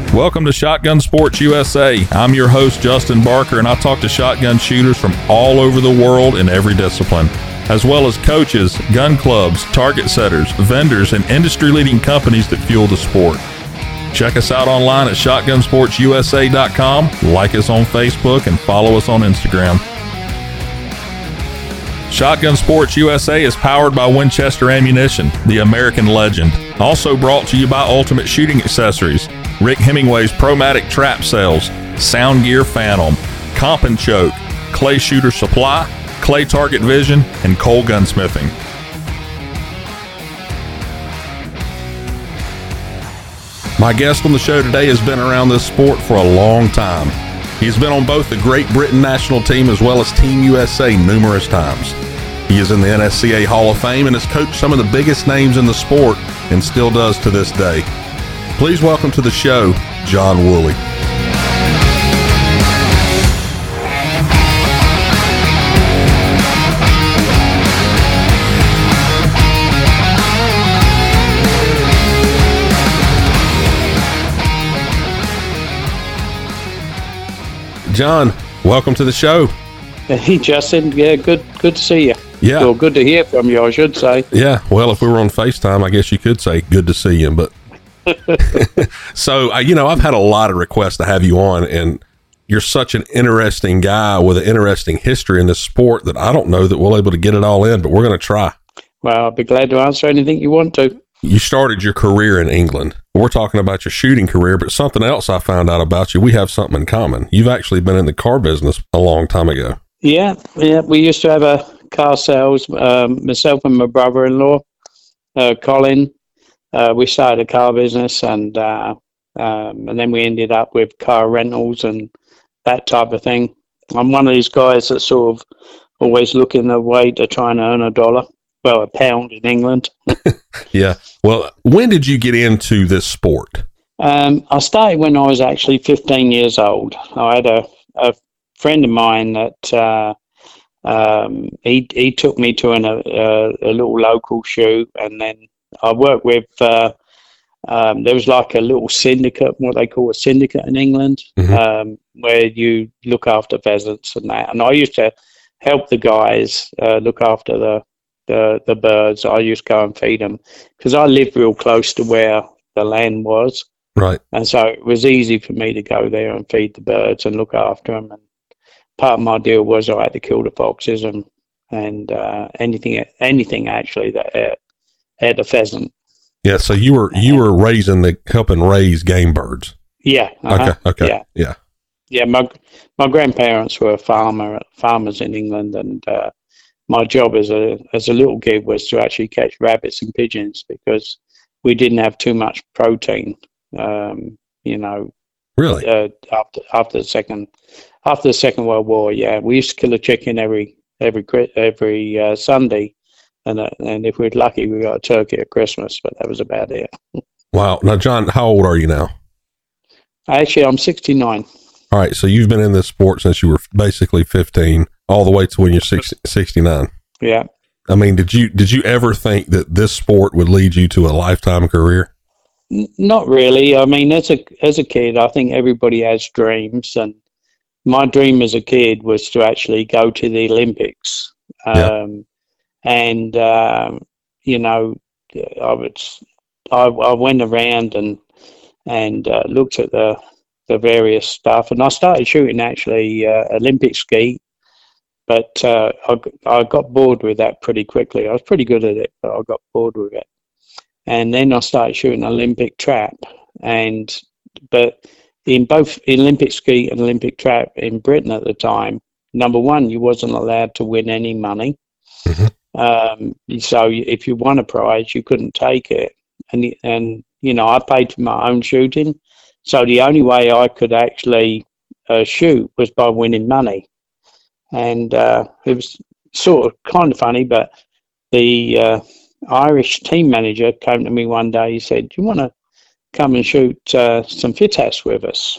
Welcome to Shotgun Sports USA. I'm your host, Justin Barker, and I talk to shotgun shooters from all over the world in every discipline, as well as coaches, gun clubs, target setters, vendors, and industry-leading companies that fuel the sport. Check us out online at shotgunsportsusa.com, like us on Facebook, and follow us on Instagram. Shotgun Sports USA is powered by Winchester Ammunition, the American legend. Also brought to you by Ultimate Shooting Accessories, Rick Hemingway's Promatic Trap Cells, Sound Gear Phantom, Comp and Choke, Clay Shooter Supply, Clay Target Vision, and Cole Gunsmithing. My guest on the show today has been around this sport for a long time. He's been on both the Great Britain national team as well as Team USA numerous times. He is in the NSCA Hall of Fame and has coached some of the biggest names in the sport and still does to this day. Please welcome to the show, John Woolley. John, welcome to the show. Hey, Justin. Yeah, good to see you. Yeah. Well, good to hear from you, I should say. Yeah. Well, if we were on FaceTime, I guess you could say good to see you. But so, I've had a lot of requests to have you on, and you're such an interesting guy with an interesting history in this sport that I don't know that we'll be able to get it all in, but we're going to try. Well, I'll be glad to answer anything you want to. You started your career in England. We're talking about your shooting career, but something else I found out about you, we have something in common. You've actually been in the car business a long time ago. Yeah. We used to have a car sales, myself and my brother-in-law, Colin. We started a car business, and then we ended up with car rentals and that type of thing. I'm one of these guys that's sort of always looking a way to try and earn $1. Well, £1 in England. Yeah. Well, when did you get into this sport? I started when I was actually 15 years old. I had a friend of mine that he took me to a little local shoot, and then I worked with. There was like a little syndicate, what they call a syndicate in England, where you look after pheasants and that. And I used to help the guys look after the birds. I used to go and feed them because I lived real close to where the land was. Right. And so it was easy for me to go there and feed the birds and look after them. And part of my deal was I had to kill the foxes and anything actually that had a pheasant. Yeah. So you were helping raise game birds. Yeah. Okay. Yeah. Yeah. My grandparents were farmers in England, and my job as a little kid was to actually catch rabbits and pigeons because we didn't have too much protein. Really? After the Second World War, yeah, we used to kill a chicken every Sunday, and if we were lucky, we got a turkey at Christmas, but that was about it. Wow. Now, John, how old are you now? Actually, I'm 69. All right, so you've been in this sport since you were basically 15, all the way to when you're 69. Yeah. I mean, did you ever think that this sport would lead you to a lifetime career? Not really. I mean, as a kid, I think everybody has dreams, and my dream as a kid was to actually go to the Olympics. I went around and looked at the various stuff, and I started shooting actually Olympic skeet, but I got bored with that pretty quickly. I was pretty good at it, but I got bored with it. And then I started shooting Olympic trap, but in both Olympic skeet and Olympic trap in Britain at the time, number one, you wasn't allowed to win any money. So if you won a prize, you couldn't take it. And I paid for my own shooting. So the only way I could actually shoot was by winning money. And it was sort of kind of funny, but the Irish team manager came to me one day. He said, "Do you want to come and shoot some FITAS with us?"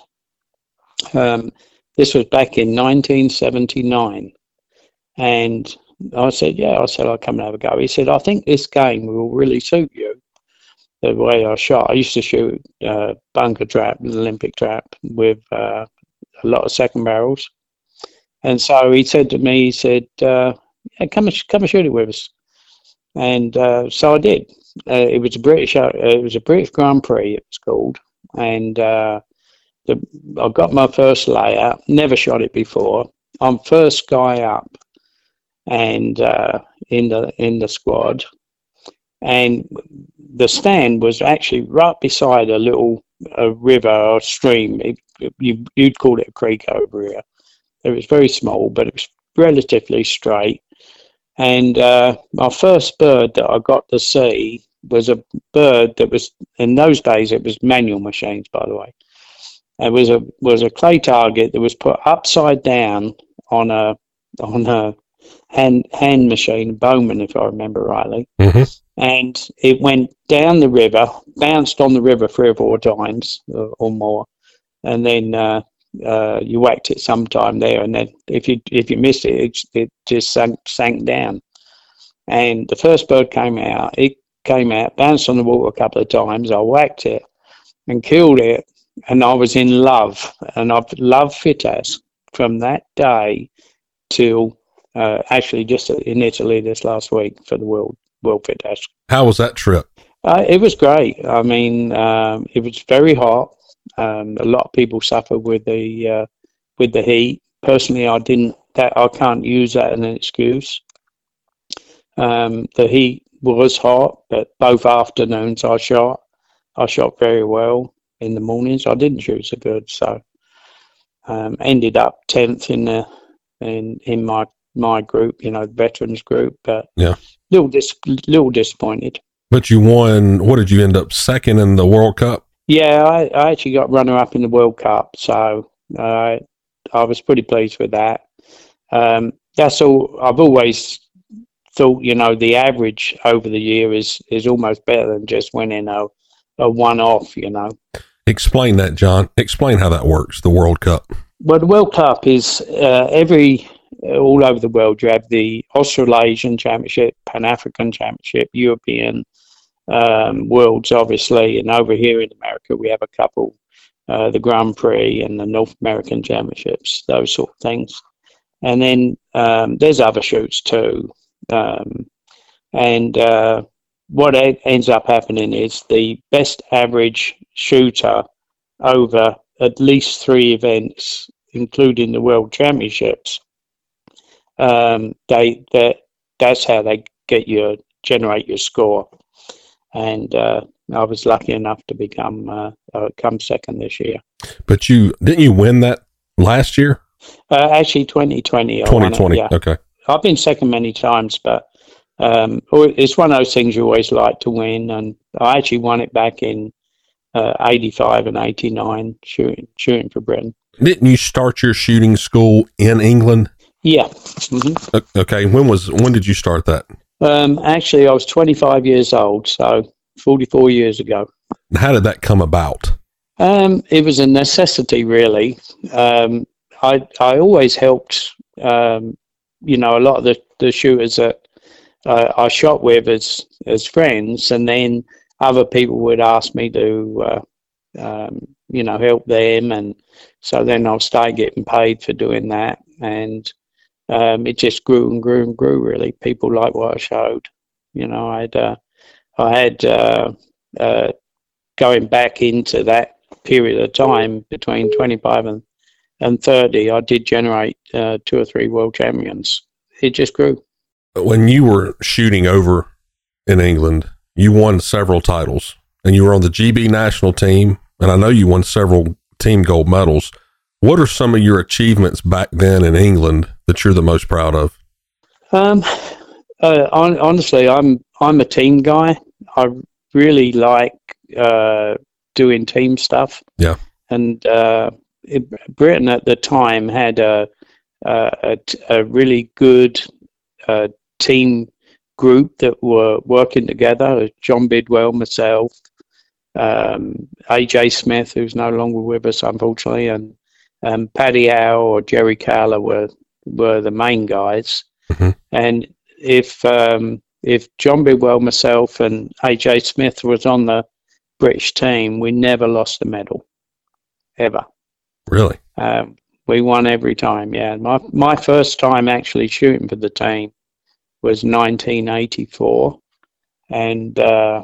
This was back in 1979. And I said, "Yeah." I said, "I'll come and have a go." He said, "I think this game will really suit you." the way I shot. I used to shoot bunker trap, the Olympic trap, with a lot of second barrels. And so he said to me, he said, yeah, come and shoot it with us. And so I did. It was a British Grand Prix, it was called. And I got my first layout, never shot it before. I'm first guy up and in the squad. And the stand was actually right beside a river or stream. You'd call it a creek over here. It was very small, but it was relatively straight. And my first bird that I got to see was a bird that was, in those days, it was manual machines, by the way. It was a clay target that was put upside down on a hand machine, Bowman, if I remember rightly. Mm-hmm. And it went down the river, bounced on the river 3 or 4 times or more, and then you whacked it sometime there, and then if you missed it, it just sank down. And the first bird came out. It came out, bounced on the water a couple of times. I whacked it and killed it, and I was in love. And I've loved FITASC from that day till actually just in Italy this last week for the World FITASC. How was that trip? It was great. I mean, it was very hot. A lot of people suffer with the heat. Personally, I can't use that as an excuse. The heat was hot, but both afternoons I shot very well. In the mornings, I didn't shoot so good, so ended up 10th in my group, the veterans group. But yeah, little disappointed. But you won. What did you end up, second in the World Cup? Yeah, I actually got runner-up in the World Cup, so I was pretty pleased with that. That's all. I've always thought, the average over the year is almost better than just winning a one-off, Explain that, John. Explain how that works, the World Cup. Well, the World Cup is all over the world. You have the Australasian Championship, Pan-African Championship, European Worlds, obviously, and over here in America we have a couple, the Grand Prix and the North American Championships, those sort of things. And then there's other shoots too. What ends up happening is the best average shooter over at least 3 events, including the World Championships, that's how they generate your score. And I was lucky enough to come second this year. But didn't you win that last year? Actually, 2020. 2020. Yeah. Okay. I've been second many times, but it's one of those things you always like to win. And I actually won it back in 85 and 89, shooting for Britain. Didn't you start your shooting school in England? Yeah. Mm-hmm. Okay. When did you start that? Actually, I was 25 years old, so 44 years ago. How did that come about? It was a necessity, really. I always helped, a lot of the shooters that I shot with as friends, and then other people would ask me to, help them, and so then I'll start getting paid for doing that, and it just grew and grew and grew. Really, people liked what I showed. I had going back into that period of time between 25 and 30, I did generate 2 or 3 world champions. It just grew. When you were shooting over in England, you won several titles, and you were on the GB national team, and I know you won several team gold medals. What are some of your achievements back then in England that you're the most proud of? Honestly, I'm a team guy. I really like doing team stuff. Yeah. And Britain at the time had a really good team group that were working together. John Bidwell, myself, AJ Smith, who's no longer with us, unfortunately, and Paddy Howe or Jerry Cowler were the main guys. Mm-hmm. And if John Bidwell, myself, and AJ Smith was on the British team, we never lost a medal, ever. Really? We won every time. Yeah, my first time actually shooting for the team was 1984, and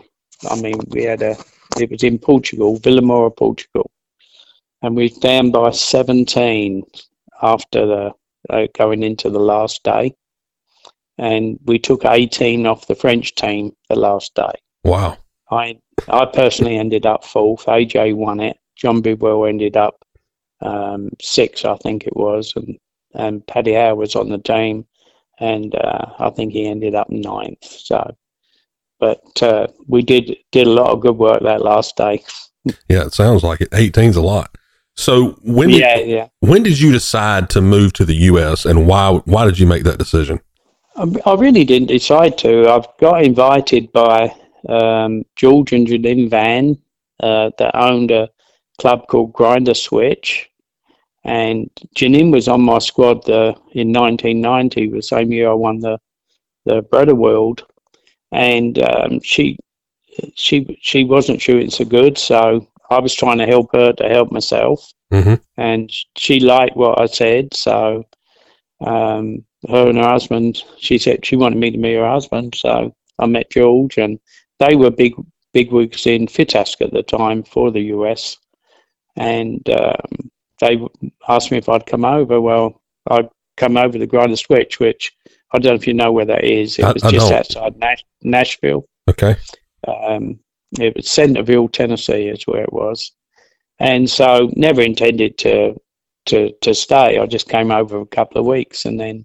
it was in Portugal, Vila Moura, Portugal, and we were down by 17 after the going into the last day, and we took 18 off the French team the last day. Wow. I personally ended up fourth. AJ won it. John Bidwell ended up sixth, I think it was, and Paddy Howe was on the team, and I think he ended up ninth. So, but we did a lot of good work that last day. Yeah, it sounds like it. 18's a lot. So when did you decide to move to the U.S. and why did you make that decision? I really didn't decide to. I've got invited by George and Janine Van that owned a club called Grinder Switch, and Janine was on my squad in 1990, the same year I won the Brother World, and she wasn't shooting so good, so I was trying to help her to help myself, and she liked what I said, so her and her husband, she said she wanted me to meet her husband, so I met George, and they were big wigs in FITASC at the time for the US, and they asked me if I'd come over. Well, I'd come over to Grinder Switch, which I don't know if you know where that is. It was just outside Nashville. Okay. It was Centerville, Tennessee is where it was. And so never intended to stay. I just came over for a couple of weeks, and then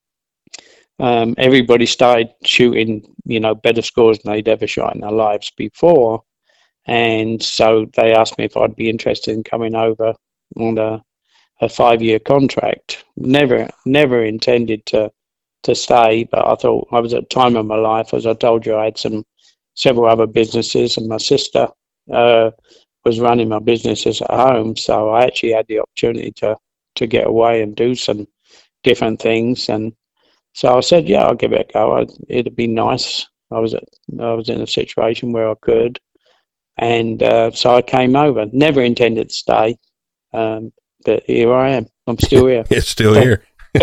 everybody started shooting, better scores than they'd ever shot in their lives before. And so they asked me if I'd be interested in coming over on a 5-year contract. Never intended to stay, but I thought I was at a time of my life. As I told you, I had several other businesses, and my sister was running my businesses at home, so I actually had the opportunity to get away and do some different things. And so I said, yeah, I'll give it a go. It'd be nice. I was in a situation where I could, and so I came over. Never intended to stay, but here I am. I'm still here. It's still here.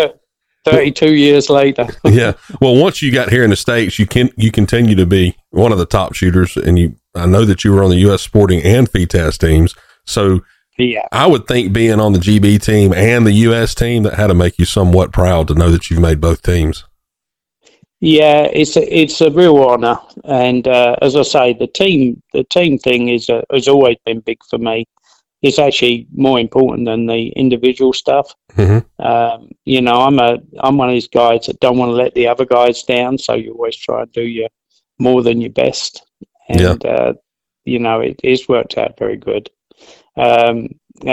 32 years later. Yeah. Well, once you got here in the States, you continue to be one of the top shooters, and I know that you were on the U.S. Sporting and FITASC teams. So yeah, I would think being on the GB team and the U.S. team, that had to make you somewhat proud to know that you've made both teams. Yeah, it's a real honor, and as I say, the team thing has always been big for me. It's actually more important than the individual stuff. Mm-hmm. I'm one of these guys that don't want to let the other guys down, so you always try and do more than your best. And it's worked out very good. I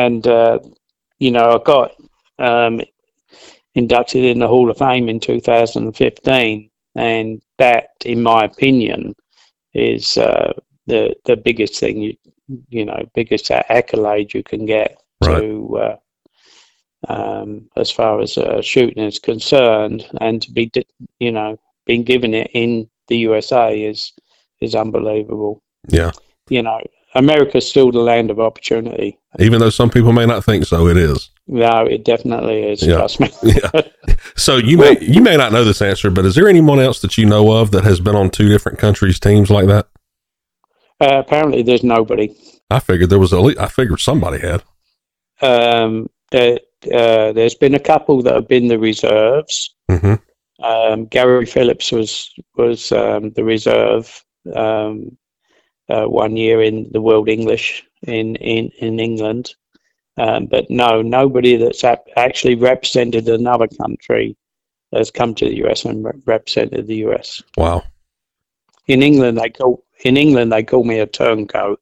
got inducted in the Hall of Fame in 2015, and that, in my opinion, is the biggest thing biggest accolade you can get. Right. To as far as shooting is concerned, and to be being given it in the USA is unbelievable. Yeah. America's still the land of opportunity. Even though some people may not think so, it is. No, it definitely is. Yeah. Trust me. Yeah. So you may not know this answer, but is there anyone else that you know of that has been on two different countries' teams like that? Apparently, there's nobody. I figured somebody had. There's been a couple that have been the reserves. Mm-hmm. Gary Phillips was the reserve 1 year in the World English in England, but nobody that's actually represented another country has come to the US and represented the US. Wow! In England, they call me a turncoat.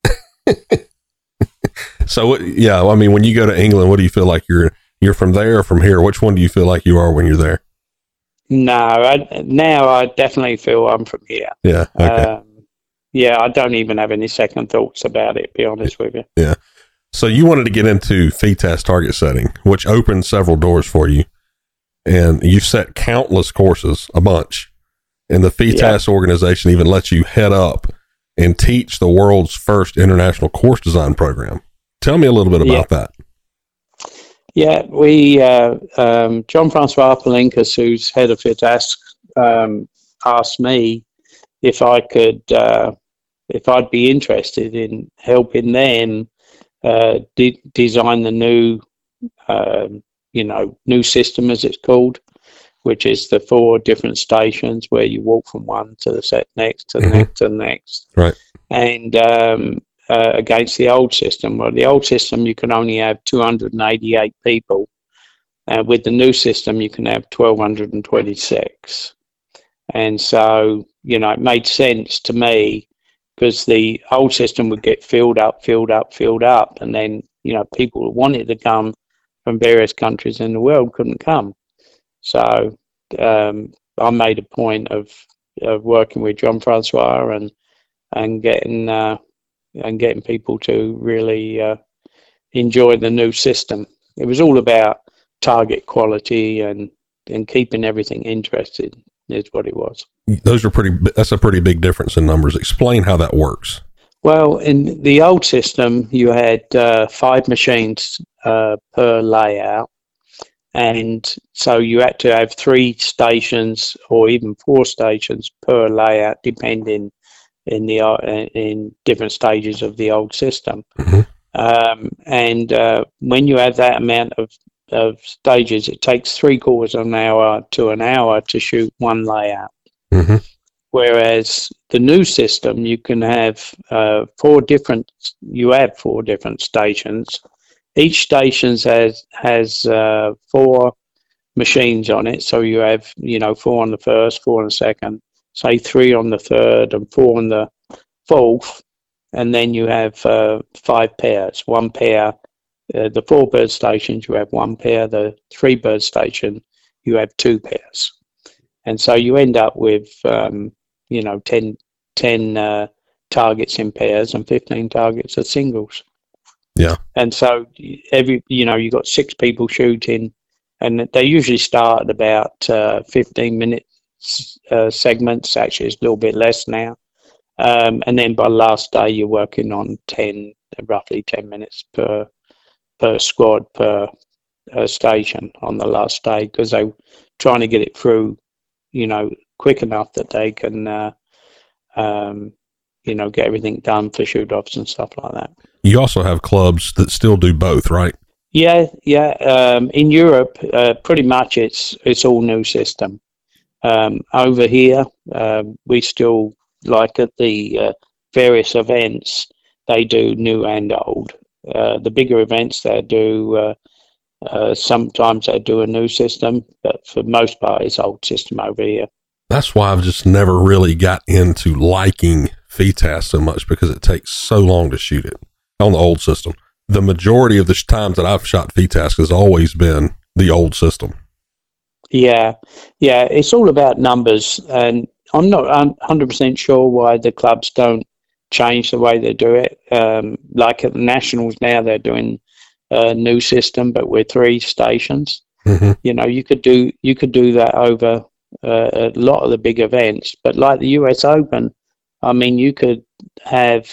So yeah, I mean, when you go to England, what do you feel like you're from there or from here? Which one do you feel like you are when you're there? No, now I definitely feel I'm from here. Yeah. Okay. I don't even have any second thoughts about it, to be honest with you. Yeah. So you wanted to get into FITASC target setting, which opened several doors for you, and you set countless courses, a bunch, and the FITASC organization even lets you head up and teach the world's first international course design program. Tell me a little bit about that. Yeah, we John Francois Palinkas, who's head of FITASC, asked me if I could, if I'd be interested in helping them design the new, new system, as it's called, which is the 4 different stations where you walk from one to the set next to the next to the next. Right. And against the old system. Well, the old system, you can only have 288 people. With the new system, you can have 1,226. And so, it made sense to me because the old system would get filled up. And then, people who wanted to come from various countries in the world couldn't come. So I made a point of working with John Francois and getting people to really enjoy the new system. It was all about target quality and keeping everything interested is what it was. That's a pretty big difference in numbers. Explain how that works. Well, in the old system, you had 5 machines per layout. And so you had to have 3 stations or even 4 stations per layout, depending in different stages of the old system. And when you have that amount of stages, it takes 3/4 of an hour to an hour to shoot one layout. Whereas the new system, you can have 4 different stations. Each station has 4 machines on it. So you have, 4 on the first, 4 on the second, say 3 on the third and 4 on the fourth. And then you have 5 pairs. 1 pair, the 4 bird stations, you have 1 pair. The 3 bird station, you have 2 pairs. And so you end up with, 10 targets in pairs and 15 targets as singles. Yeah. And so you got 6 people shooting, and they usually start at about 15-minute segments. Actually, it's a little bit less now. And then by the last day, you're working on roughly 10 minutes per squad per station on the last day, because they're trying to get it through, quick enough that they can, get everything done for shoot-offs and stuff like that. You also have clubs that still do both, right? Yeah. In Europe, pretty much it's all new system. Over here, we still, like at the various events, they do new and old. The bigger events, they do sometimes they do a new system, but for the most part, it's old system over here. That's why I've just never really got into liking FITASC so much, because it takes so long to shoot it on the old system. The majority of the times that I've shot FITASC has always been the old system. Yeah, it's all about numbers, and I'm not 100% sure why the clubs don't change the way they do it. Like at the Nationals now, they're doing a new system, but with 3 stations. You could do that over a lot of the big events, but like the US Open, I mean, you could have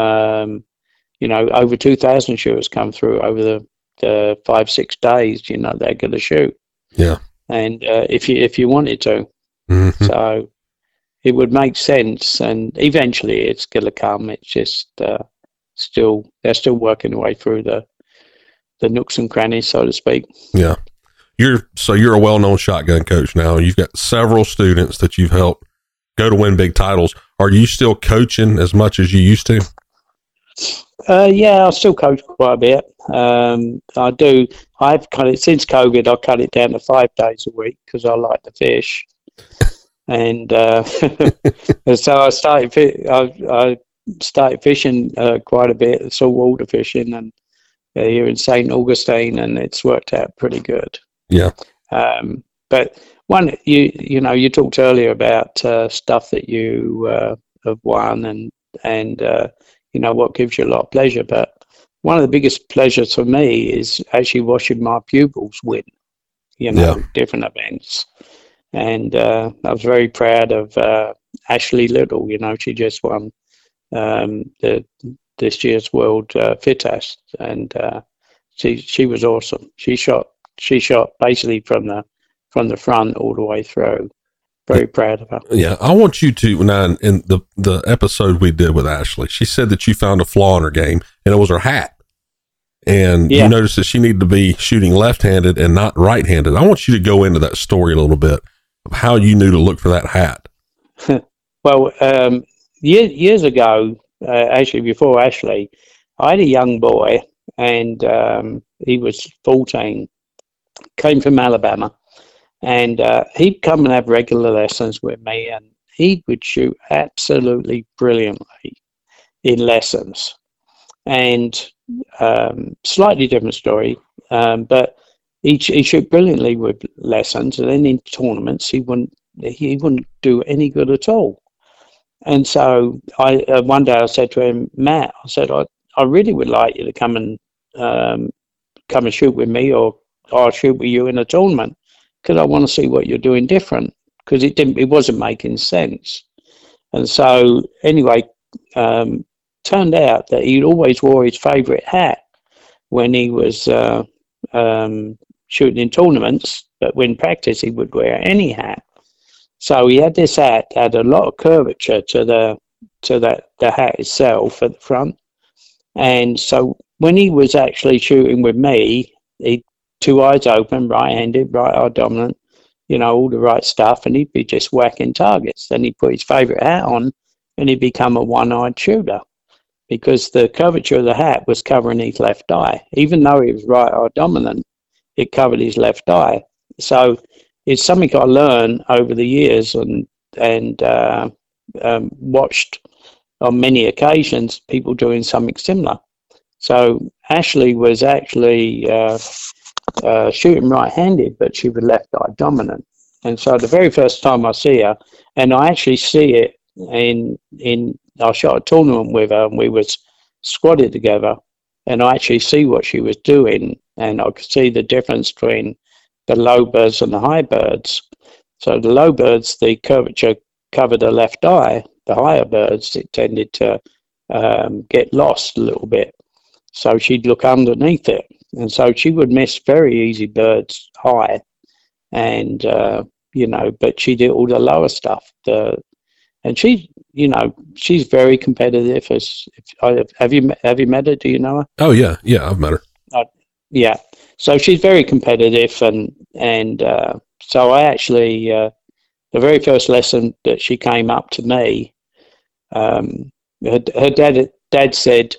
over 2,000 shooters come through over the 5-6 days. They're going to shoot. Yeah, and if you wanted to, so it would make sense, and eventually it's going to come. It's just they're still working their way through the nooks and crannies, so to speak. Yeah. You're a well-known shotgun coach now. You've got several students that you've helped go to win big titles. Are you still coaching as much as you used to? Yeah, I still coach quite a bit. I do. I've cut it since COVID. I cut it down to 5 days a week because I like to fish, and so I started fishing quite a bit, saltwater fishing, and here in St. Augustine, and it's worked out pretty good. Yeah. But one, you talked earlier about stuff that you have won, and what gives you a lot of pleasure. But one of the biggest pleasures for me is actually watching my pupils win, different events. And I was very proud of Ashley Little. She just won this year's World Fit Test, and she was awesome. She shot basically from the front all the way through. Very proud of her. Yeah, I want you to now in the episode we did with Ashley. She said that you found a flaw in her game, and it was her hat. And you noticed that she needed to be shooting left-handed and not right-handed. I want you to go into that story a little bit of how you knew to look for that hat. Well, years ago, actually before Ashley, I had a young boy, and he was 14, came from Alabama, and he'd come and have regular lessons with me, and he would shoot absolutely brilliantly in lessons. And slightly different story, but he shoot brilliantly with lessons, and then in tournaments he wouldn't do any good at all. And so one day I said to him, Matt, I said, I really would like you to come and shoot with me, or I'll shoot with you in a tournament, because I want to see what you're doing different, because it wasn't making sense. And so anyway, turned out that he always wore his favourite hat when he was shooting in tournaments, but when practice he would wear any hat. So he had this hat, had a lot of curvature to the hat itself at the front. And so when he was actually shooting with me, he two eyes open, right-handed, right eye dominant, all the right stuff, and he'd be just whacking targets. Then he'd put his favourite hat on, and he'd become a one-eyed shooter, because the curvature of the hat was covering his left eye. Even though he was right eye dominant, it covered his left eye. So it's something I learned over the years, and watched on many occasions people doing something similar. So Ashley was actually shooting right-handed, but she was left eye dominant. And so the very first time I see her, and I actually see it I shot a tournament with her, and we was squatted together, and I actually see what she was doing, and I could see the difference between the low birds and the high birds. So the low birds, the curvature covered the left eye. The higher birds, it tended to get lost a little bit. So she'd look underneath it, and so she would miss very easy birds high, and but she did all the lower stuff. And she, she's very competitive. Have you met her? Do you know her? Oh yeah, I've met her. Yeah, so she's very competitive, and so I actually the very first lesson that she came up to me, her dad said,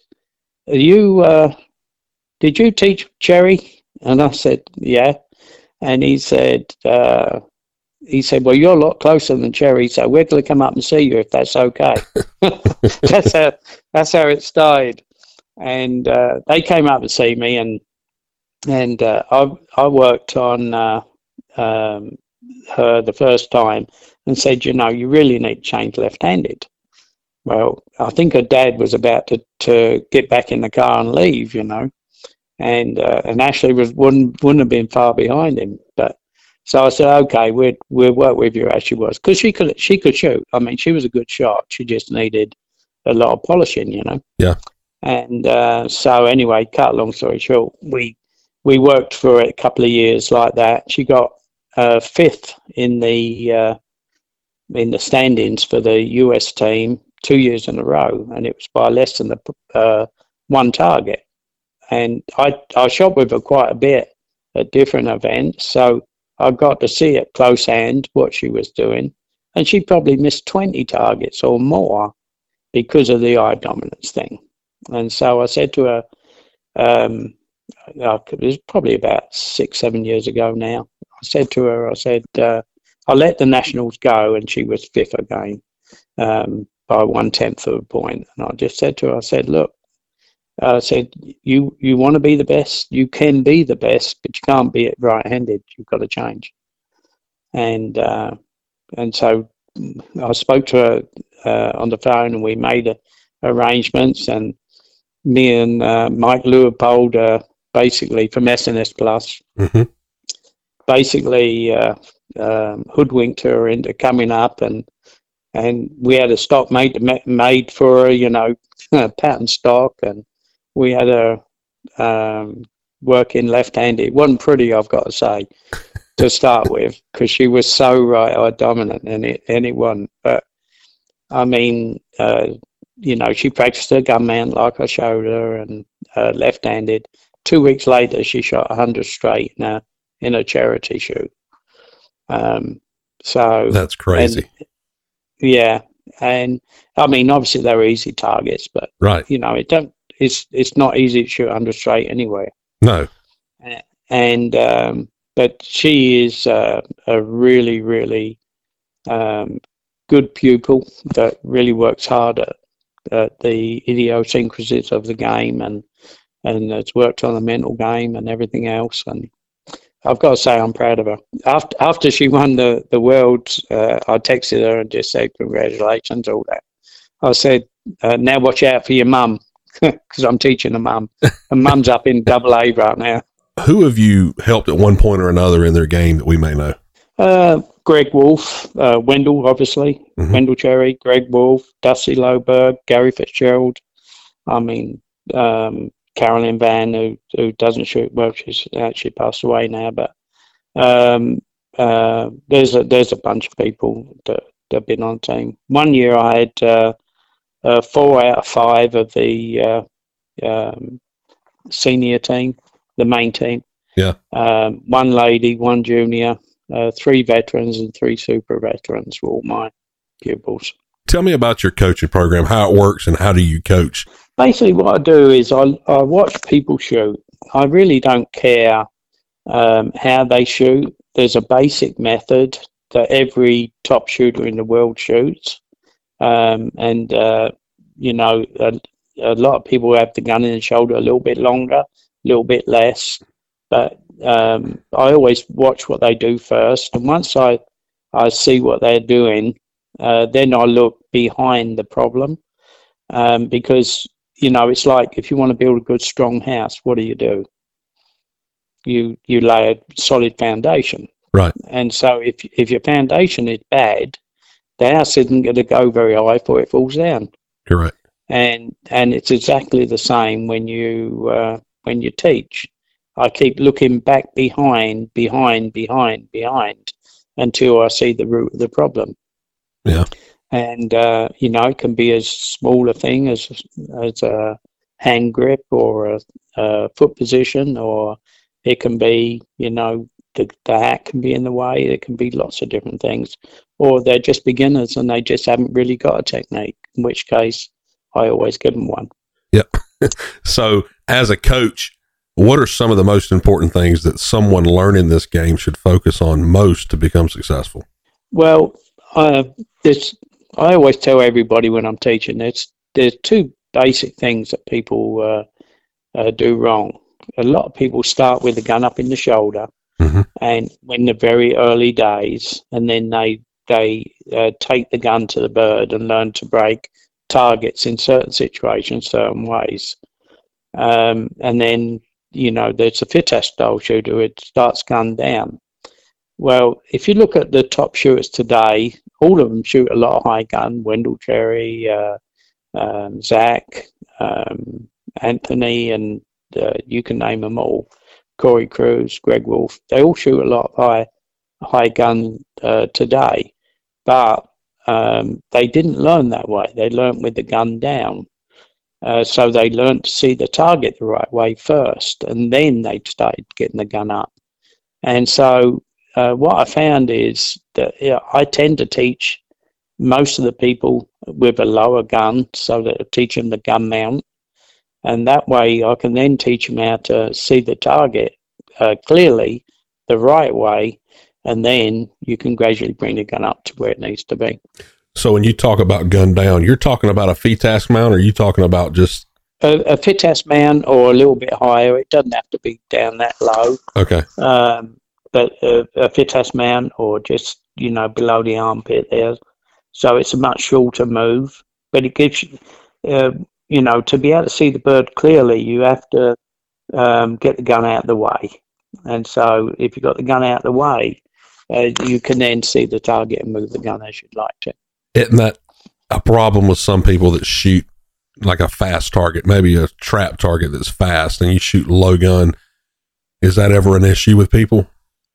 did you teach Cherry? And I said, yeah, and he said, well, you're a lot closer than Cherry, so we're going to come up and see you if that's okay. That's how it started. And they came up to see me, and I worked on her the first time and said, you really need to change left-handed. Well, I think her dad was about to get back in the car and leave, and Ashley wouldn't have been far behind him, but. So I said, okay, we'll work with you as she was, because she could shoot. I mean, she was a good shot. She just needed a lot of polishing, Yeah. And so anyway, cut a long story short, we worked for a couple of years like that. She got fifth in the standings for the US team 2 years in a row, and it was by less than one target. And I shot with her quite a bit at different events, so I got to see at close hand what she was doing, and she probably missed 20 targets or more because of the eye dominance thing. And so I said to her, it was probably about 6-7 years ago now, I said to her, I let the nationals go, and she was fifth again by 1/10 of a point. And I just said to her, I said, look, I said, you want to be the best, you can be the best, but you can't be it right-handed. You've got to change. And so I spoke to her on the phone, and we made arrangements, and me and Mike Leopold, basically from SNS Plus, basically hoodwinked her into coming up, and and we had a stock made for her, pattern stock, and we had a working left-handed. It wasn't pretty, I've got to say, to start with, because she was so right-eye dominant, and it wasn't. But I mean, she practiced her gun mount like I showed her, and left-handed. 2 weeks later, she shot 100 straight in a charity shoot. So that's crazy. And I mean, obviously they were easy targets, but right, it's not easy to shoot 100 straight anywhere. No, and but she is a really, really good pupil that really works hard at the idiosyncrasies of the game, and has worked on the mental game and everything else. And I've got to say, I'm proud of her. After she won the Worlds, I texted her and just said, congratulations, all that. I said, now watch out for your mum, because I'm teaching her mum. And mum's up in AA right now. Who have you helped at one point or another in their game that we may know? Greg Wolf, Wendell, obviously. Mm-hmm. Wendell Cherry, Greg Wolf, Dusty Loberg, Gary Fitzgerald. I mean, Carolyn Van, who doesn't shoot well, she's actually passed away now. But there's a bunch of people that have been on the team. One year I had 4 out of 5 of the senior team, the main team. Yeah. One lady, one junior, 3 veterans, and 3 super veterans were all my pupils. Tell me about your coaching program, how it works, and how do you coach? Basically, what I do is I watch people shoot. I really don't care how they shoot. There's a basic method that every top shooter in the world shoots. A lot of people have the gun in the shoulder a little bit longer, a little bit less. But I always watch what they do first. And once I see what they're doing, then I look behind the problem. Because it's like if you want to build a good, strong house, what do? You lay a solid foundation. Right. And so if your foundation is bad, the house isn't going to go very high before it falls down. Correct. And it's exactly the same when you teach. I keep looking back behind until I see the root of the problem. Yeah. And, it can be as small a thing as a hand grip or a foot position, or it can be, the hat can be in the way. It can be lots of different things. Or they're just beginners and they just haven't really got a technique, in which case I always give them one. Yep. So as a coach, what are some of the most important things that someone learning this game should focus on most to become successful? Well, I always tell everybody when I'm teaching, there's 2 basic things that people do wrong. A lot of people start with the gun up in the shoulder, mm-hmm. and in the very early days, and then they take the gun to the bird and learn to break targets in certain situations, certain ways. And then, there's a FITAS style shooter. It starts gun down. Well, if you look at the top shooters today, all of them shoot a lot of high gun. Wendell Cherry, Zach, Anthony, and you can name them all. Corey Cruz, Greg Wolf. They all shoot a lot of high gun today, but they didn't learn that way. They learned with the gun down. So they learned to see the target the right way first, and then they started getting the gun up. And so what I found is that I tend to teach most of the people with a lower gun, so that I teach them the gun mount. And that way I can then teach them how to see the target clearly the right way, and then you can gradually bring the gun up to where it needs to be. So when you talk about gun down, you're talking about a FITAS mount, or are you talking about just a FITAS mount, or a little bit higher? It doesn't have to be down that low. Okay. But a FITAS mount, or just below the armpit there. So it's a much shorter move, but it gives you, to be able to see the bird clearly, you have to get the gun out of the way. And so if you've got the gun out of the way, you can then see the target and move the gun as you'd like to. Isn't that a problem with some people that shoot like a fast target, maybe a trap target that's fast, and you shoot low gun? Is that ever an issue with people?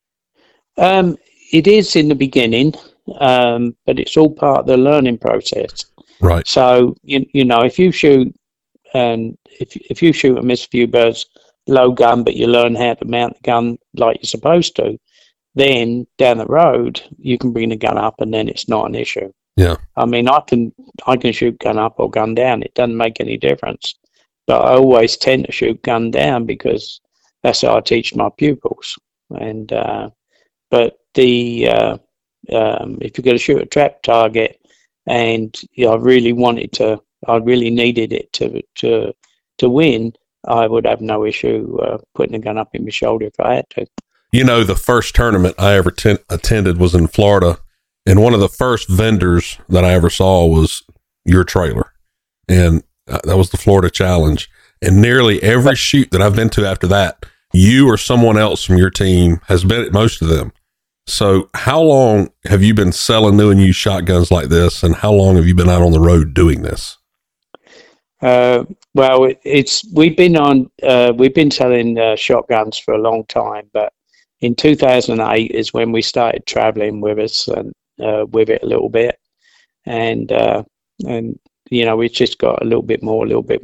It is in the beginning, but it's all part of the learning process. Right. So you know, if you shoot and if you shoot and miss a few birds low gun, but you learn how to mount the gun like you're supposed to, then down the road you can bring the gun up, and then it's not an issue. Yeah. I mean, I can shoot gun up or gun down. It doesn't make any difference. But I always tend to shoot gun down because that's how I teach my pupils. And but the if you're going to shoot a trap target, and I really needed it to win, I would have no issue putting a gun up in my shoulder if I had to. You know, the first tournament I ever attended was in Florida, and one of the first vendors that I ever saw was your trailer, and that was the Florida Challenge. And nearly every shoot that I've been to after that, you or someone else from your team has been at most of them. So how long have you been selling new and used shotguns like this, and how long have you been out on the road doing this? Well, we've been selling shotguns for a long time, but in 2008 is when we started traveling with us and with it a little bit, and you know, we just got a little bit more,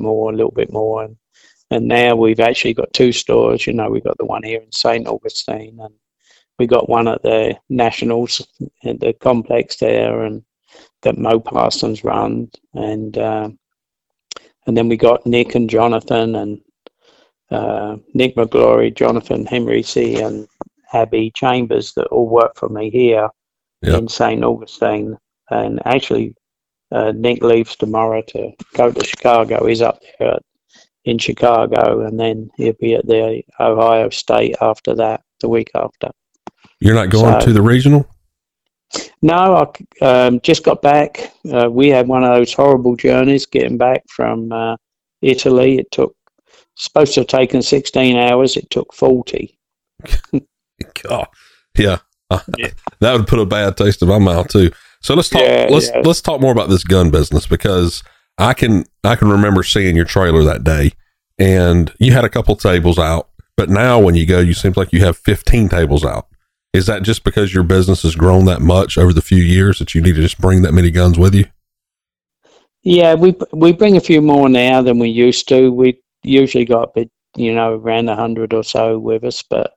and now we've actually got two stores. You know, we've got the one here in St. Augustine, and we got one at the Nationals at the complex there, and that Mo Parsons run, and then we got Nick and Jonathan, and Nick McGlory, Jonathan Henrici, and Abby Chambers that all work for me here in St. Augustine. And actually, Nick leaves tomorrow to go to Chicago. He's up there in Chicago, and then he'll be at the Ohio State after that, the week after. You're not going to the regional? No, I just got back. We had one of those horrible journeys getting back from Italy. Supposed to have taken 16 hours. It took 40. God. Yeah. That would put a bad taste in my mouth too. So let's talk. Let's talk more about this gun business, because I can remember seeing your trailer that day, and you had a couple tables out. But now when you go, you seem like you have 15 tables out. Is that just because your business has grown that much over the few years that you need to just bring that many guns with you? Yeah, we bring a few more now than we used to. We usually got a bit, around 100 or so with us, but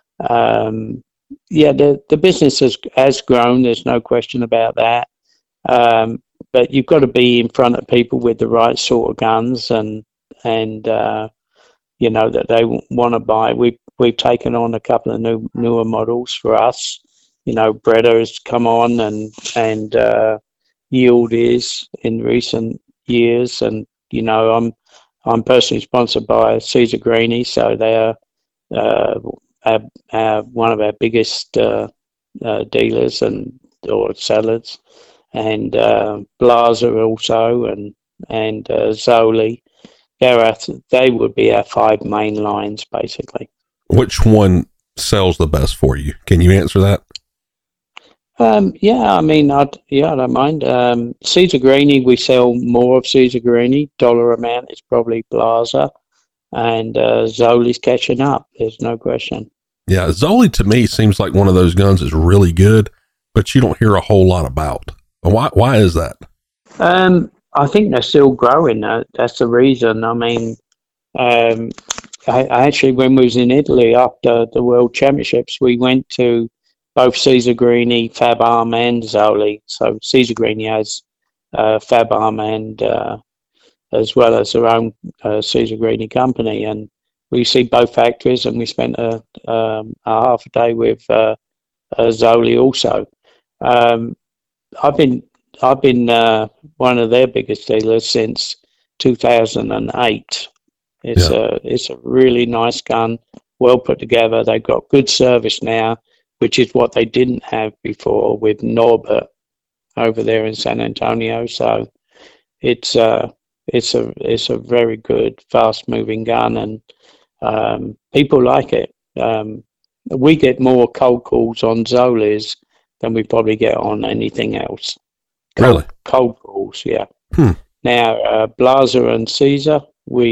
the business has grown. There's no question about that. But you've got to be in front of people with the right sort of guns and that they want to buy. We've taken on a couple of newer models for us. Breda has come on and Yield is in recent years, and I'm personally sponsored by Cesar Greeny, so they're one of our biggest dealers or sellers, and Blaser also, and Zoli. They would be our 5 main lines, basically. Which one sells the best for you? Can you answer that? I don't mind. Cesar Greeny, we sell more of Cesar Greeny. Dollar amount is probably Blaser, and Zoli's catching up. There's no question. Yeah, Zoli to me seems like one of those guns that's really good, but you don't hear a whole lot about. Why is that? I think they're still growing. That's the reason. I mean, I actually, when we was in Italy after the World Championships, we went to both Cesar Greeny, Fab Arm, and Zoli. So Cesar Greeny has Fab Arm and as well as their own Cesar Greeny company, and we see both factories, and we spent a half a day with Zoli also. I've been one of their biggest dealers since 2008. It's a really nice gun, well put together. They've got good service now, which is what they didn't have before with Norbert over there in San Antonio. So it's a very good, fast moving gun, and people like it. We get more cold calls on Zolis than we probably get on anything else. Really? Cold calls, yeah. Hmm. Now, Blaser and Caesar,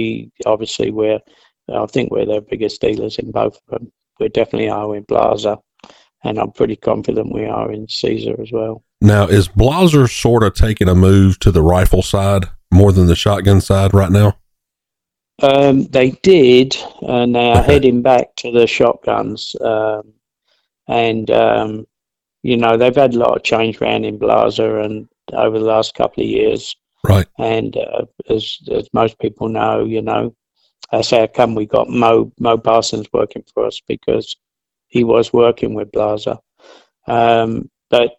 I think we're their biggest dealers in both of them. We definitely are in Blaser, and I'm pretty confident we are in Caesar as well. Now, is Blaser sort of taking a move to the rifle side more than the shotgun side right now? They did, and they are heading back to the shotguns. And they've had a lot of change around in Blaser and over the last couple of years. Right. And as most people know, that's how come we got Mo Parsons working for us, because he was working with Blaser. But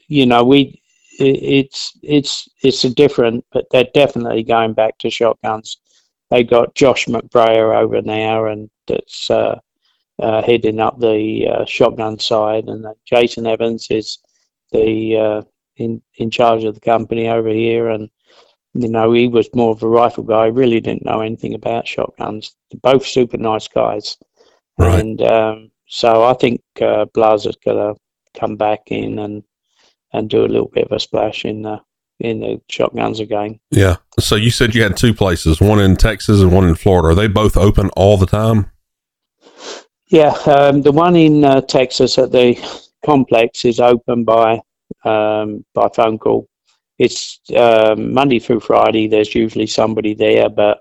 it's a different, but they're definitely going back to shotguns. They got Josh McBrayer over now, and that's heading up the shotgun side, and Jason Evans is the in charge of the company over here, and he was more of a rifle guy. Really didn't know anything about shotguns. They're both super nice guys, right? And so I think Blaser's gonna come back in and do a little bit of a splash in the shotguns again. Yeah. So you said you had two places, one in Texas and one in Florida. Are they both open all the time? Yeah, the one in Texas at the complex is open by phone call. It's Monday through Friday. There's usually somebody there, but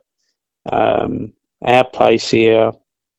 our place here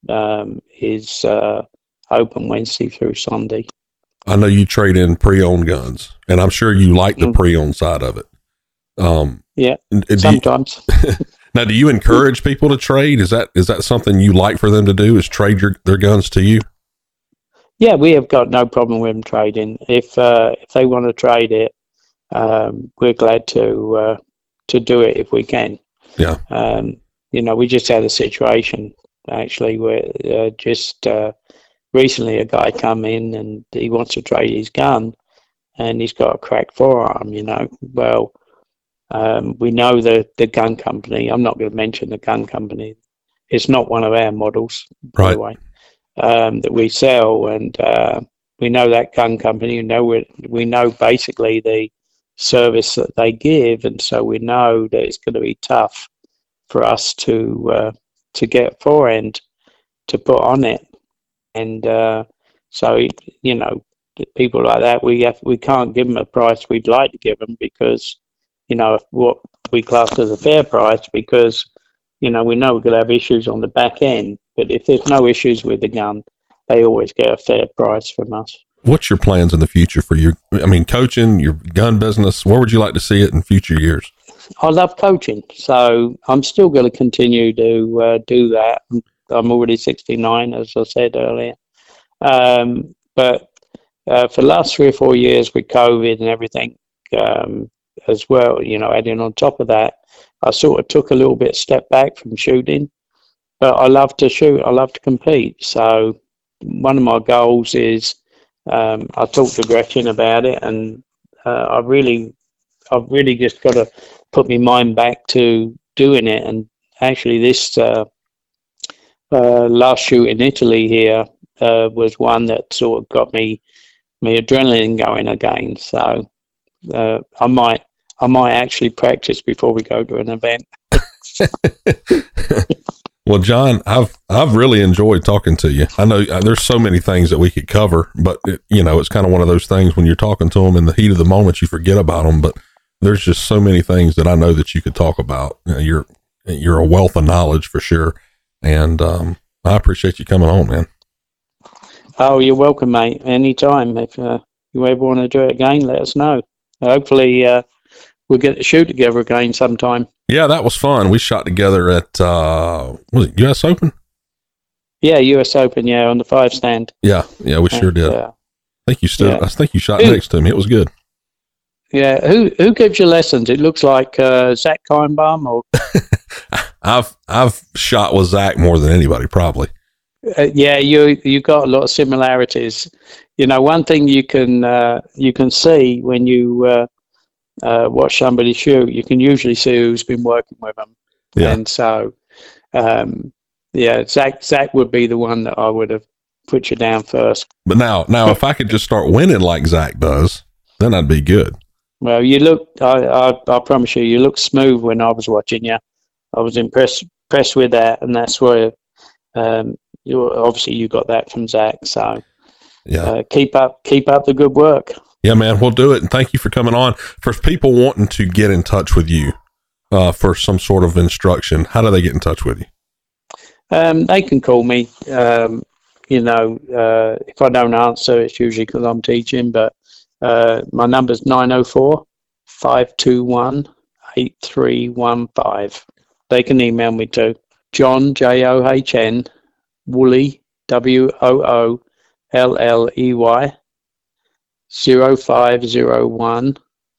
is open Wednesday through Sunday. I know you trade in pre-owned guns, and I'm sure you like the pre-owned side of it. Yeah, sometimes. Now, do you encourage people to trade? Is that something you like for them to do? Is trade their guns to you? Yeah, we have got no problem with them trading. If they want to trade it, we're glad to do it if we can. Yeah. We just had a situation actually where just recently a guy come in and he wants to trade his gun, and he's got a cracked forearm. Well, we know the gun company. I'm not going to mention the gun company. It's not one of our models, by the way, that we sell, and we know that gun company. We know basically the service that they give, and so we know that it's going to be tough for us to get forehand to put on it, and so people like that, we can't give them a price we'd like to give them, because what we class as a fair price, because we know we're going to have issues on the back end, but if there's no issues with the gun, they always get a fair price from us. What's your plans in the future for coaching, your gun business? Where would you like to see it in future years? I love coaching, so I'm still going to continue to do that. I'm already 69, as I said earlier. But for the last 3 or 4 years with COVID and everything as well, adding on top of that, I sort of took a little bit step back from shooting. But I love to shoot. I love to compete. So one of my goals is I talked to Gretchen about it, and I've really just got to put my mind back to doing it. And actually, this last shoot in Italy here was one that sort of got my adrenaline going again. So I might actually practice before we go to an event. Well, John, I've really enjoyed talking to you. I know there's so many things that we could cover, but it's kind of one of those things when you're talking to them in the heat of the moment, you forget about them. But there's just so many things that I know that you could talk about. You're a wealth of knowledge for sure, and I appreciate you coming on, man. Oh, you're welcome, mate. Anytime. If you ever want to do it again, let us know. Hopefully, we'll get to shoot together again sometime. Yeah, that was fun. We shot together at was it US Open? Yeah, US Open. Yeah, on the 5 stand. Yeah, we sure did. I think you stood. Yeah. I think you shot next to me. It was good. Yeah, who gives you lessons? It looks like Zach Keinbaum, or I've shot with Zach more than anybody, probably. Yeah, you got a lot of similarities. One thing you can see when you watch somebody shoot, you can usually see who's been working with them. Yeah. And so, Zach would be the one that I would have put you down first. But now, if I could just start winning like Zach does, then I'd be good. Well, you look. I promise you, you look smooth when I was watching you. I was impressed with that, and that's where you got that from Zach. So yeah, keep up the good work. Yeah, man, we'll do it. And thank you for coming on. For people wanting to get in touch with you for some sort of instruction, how do they get in touch with you? They can call me. If I don't answer, it's usually because I'm teaching. But my number's 904-521-8315. They can email me to John, John, Woolley, Woollley, 0501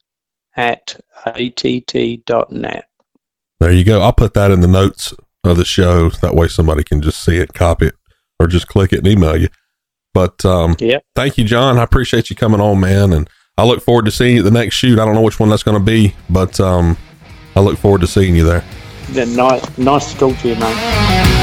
@att.net. There you go. I'll put that in the notes of the show. That way somebody can just see it, copy it, or just click it and email you. But Thank you, John. I appreciate you coming on, man. And I look forward to seeing you at the next shoot. I don't know which one that's going to be, but I look forward to seeing you there. Nice to talk to you, mate.